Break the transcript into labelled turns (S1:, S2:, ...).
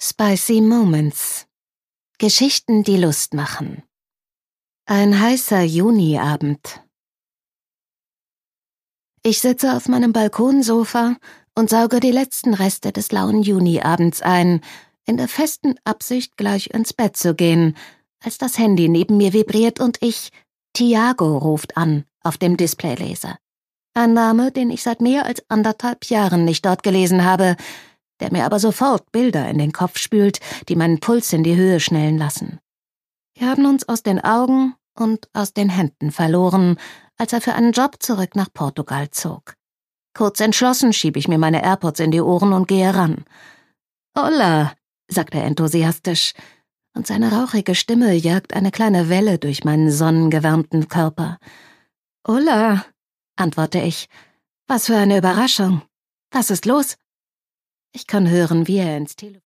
S1: Spicy Moments. Geschichten, die Lust machen. Ein heißer Juniabend. Ich sitze auf meinem Balkonsofa und sauge die letzten Reste des lauen Juniabends ein, in der festen Absicht, gleich ins Bett zu gehen, als das Handy neben mir vibriert und Tiago ruft an, auf dem Displayleser. Ein Name, den ich seit mehr als 1,5 Jahren nicht dort gelesen habe, der mir aber sofort Bilder in den Kopf spült, die meinen Puls in die Höhe schnellen lassen. Wir haben uns aus den Augen und aus den Händen verloren, als er für einen Job zurück nach Portugal zog. Kurz entschlossen schiebe ich mir meine AirPods in die Ohren und gehe ran. »Hola«, sagt er enthusiastisch, und seine rauchige Stimme jagt eine kleine Welle durch meinen sonnengewärmten Körper. »Hola«, antworte ich. »Was für eine Überraschung. Was ist los?« Ich kann hören, wie er ins Telefon